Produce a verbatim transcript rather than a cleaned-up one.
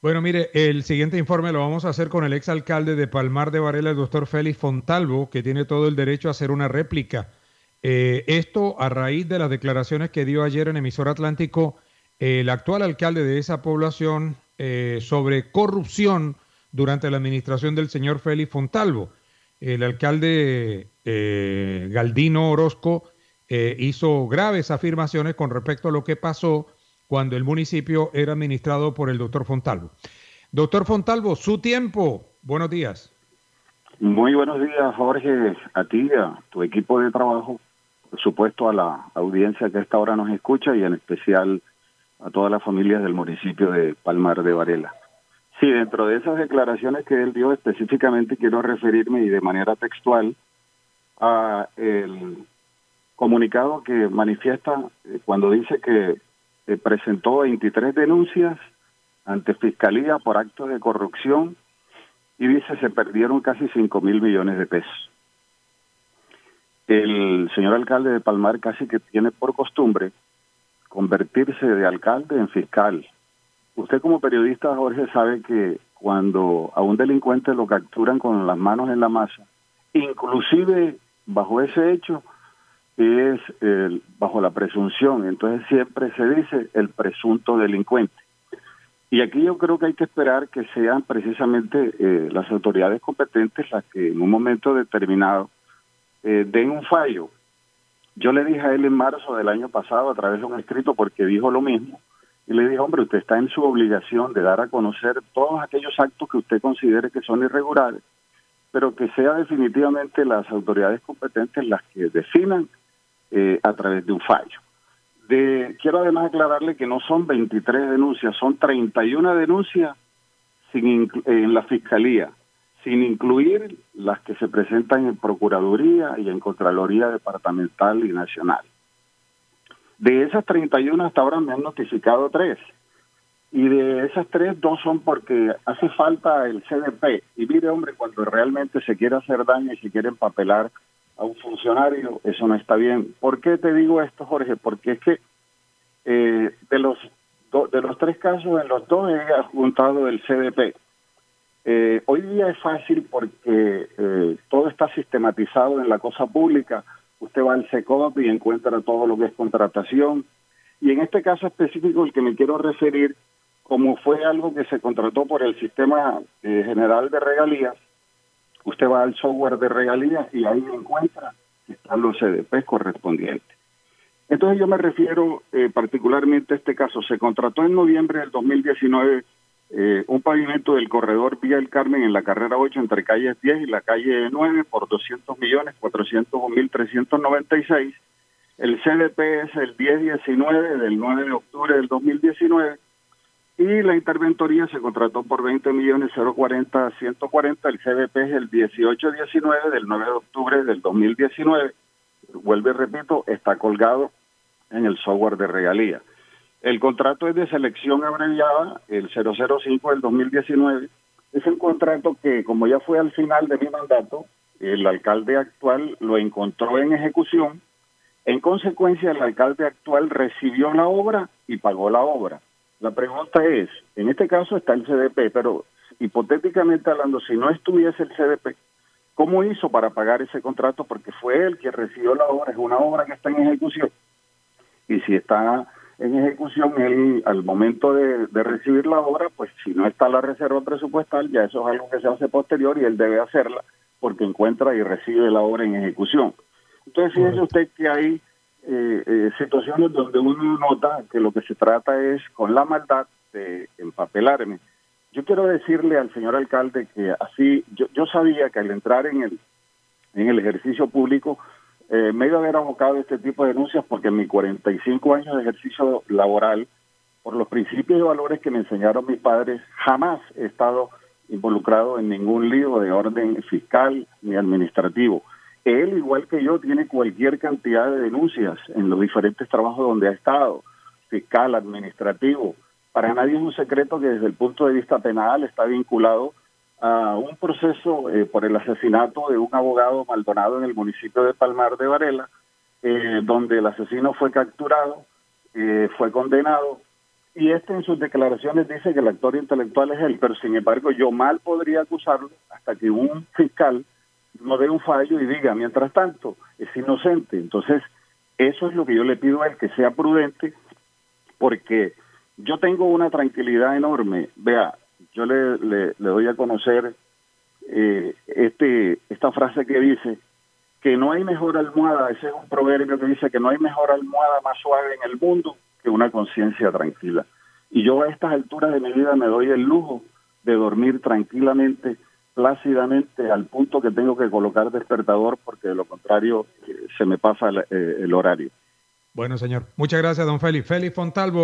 Bueno, mire, el siguiente informe lo vamos a hacer con el exalcalde de Palmar de Varela, el doctor Félix Fontalvo, que tiene todo el derecho a hacer una réplica. Eh, esto a raíz de las declaraciones que dio ayer en Emisor Atlántico eh, el actual alcalde de esa población eh, sobre corrupción durante la administración del señor Félix Fontalvo. El alcalde eh, Galdino Orozco eh, hizo graves afirmaciones con respecto a lo que pasó cuando el municipio era administrado por el doctor Fontalvo. Doctor Fontalvo, su tiempo. Buenos días. Muy buenos días, Jorge, a ti, a tu equipo de trabajo, por supuesto a la audiencia que a esta hora nos escucha y en especial a todas las familias del municipio de Palmar de Varela. Sí, dentro de esas declaraciones que él dio específicamente quiero referirme y de manera textual a el comunicado que manifiesta eh, cuando dice que eh, presentó veintitrés denuncias ante Fiscalía por actos de corrupción y dice se perdieron casi cinco mil millones de pesos. El señor alcalde de Palmar casi que tiene por costumbre convertirse de alcalde en fiscal. Usted como periodista, Jorge, sabe que cuando a un delincuente lo capturan con las manos en la masa, inclusive bajo ese hecho, es eh, bajo la presunción, entonces siempre se dice el presunto delincuente. Y aquí yo creo que hay que esperar que sean precisamente eh, las autoridades competentes las que en un momento determinado eh, den un fallo. Yo le dije a él en marzo del año pasado a través de un escrito porque dijo lo mismo, y le dije, hombre, usted está en su obligación de dar a conocer todos aquellos actos que usted considere que son irregulares, pero que sea definitivamente las autoridades competentes las que definan eh, a través de un fallo. De, quiero además aclararle que no son veintitrés denuncias, son treinta y una denuncias sin en la Fiscalía, sin incluir las que se presentan en Procuraduría y en Contraloría Departamental y Nacional. De esas treinta y una hasta ahora me han notificado tres, y de esas tres, dos son porque hace falta el C D P. Y mire, hombre, cuando realmente se quiere hacer daño y se quiere empapelar a un funcionario, eso no está bien. ¿Por qué te digo esto, Jorge? Porque es que eh, de los do, de los tres casos, en los dos he adjuntado el C D P. Eh, hoy día es fácil porque eh, todo está sistematizado en la cosa pública. Usted va al SECOP y encuentra todo lo que es contratación. Y en este caso específico, el que me quiero referir, como fue algo que se contrató por el Sistema eh, General de Regalías, usted va al software de regalías y ahí encuentra que están los C D P correspondientes. Entonces yo me refiero eh, particularmente a este caso. Se contrató en noviembre del dos mil diecinueve eh, un pavimento del corredor Vía El Carmen en la carrera ocho entre calles diez y la calle nueve por doscientos millones cuatrocientos un mil trescientos noventa y seis. El C D P es el diez diecinueve del nueve de octubre del dos mil diecinueve y la interventoría se contrató por veinte millones cero cuarenta ciento cuarenta. El C D P es el dieciocho diecinueve del nueve de octubre del dos mil diecinueve. Vuelvo y repito, está colgado en el software de regalía. El contrato es de selección abreviada, el cero cero cinco del dos mil diecinueve. Es un contrato que, como ya fue al final de mi mandato, el alcalde actual lo encontró en ejecución. En consecuencia, el alcalde actual recibió la obra y pagó la obra. La pregunta es, en este caso está el C D P, pero hipotéticamente hablando, si no estuviese el C D P, ¿cómo hizo para pagar ese contrato? Porque fue él quien recibió la obra, es una obra que está en ejecución. Y si está en ejecución, él al momento de, de recibir la obra, pues si no está la reserva presupuestal, ya eso es algo que se hace posterior y él debe hacerla porque encuentra y recibe la obra en ejecución. Entonces, fíjese usted que hay eh, eh, situaciones donde uno nota que lo que se trata es, con la maldad, de empapelarme. Yo quiero decirle al señor alcalde que así, yo, yo sabía que al entrar en el, en el ejercicio público, eh, me iba a haber abocado a este tipo de denuncias porque en mis cuarenta y cinco años de ejercicio laboral, por los principios y valores que me enseñaron mis padres, jamás he estado involucrado en ningún lío de orden fiscal ni administrativo. Él, igual que yo, tiene cualquier cantidad de denuncias en los diferentes trabajos donde ha estado, fiscal, administrativo. Para nadie es un secreto que desde el punto de vista penal está vinculado a un proceso eh, por el asesinato de un abogado Maldonado en el municipio de Palmar de Varela, eh, donde el asesino fue capturado, eh, fue condenado y este en sus declaraciones dice que el actor intelectual es él, pero sin embargo yo mal podría acusarlo hasta que un fiscal no dé un fallo y diga, mientras tanto, es inocente. Entonces, eso es lo que yo le pido a él, que sea prudente, porque yo tengo una tranquilidad enorme. Vea, yo le, le, le doy a conocer eh, este esta frase que dice que no hay mejor almohada, ese es un proverbio que dice que no hay mejor almohada más suave en el mundo que una conciencia tranquila. Y yo a estas alturas de mi vida me doy el lujo de dormir tranquilamente, plácidamente, al punto que tengo que colocar despertador, porque de lo contrario eh, se me pasa el, eh, el horario. Bueno, señor. Muchas gracias, don Félix. Félix Fontalvo.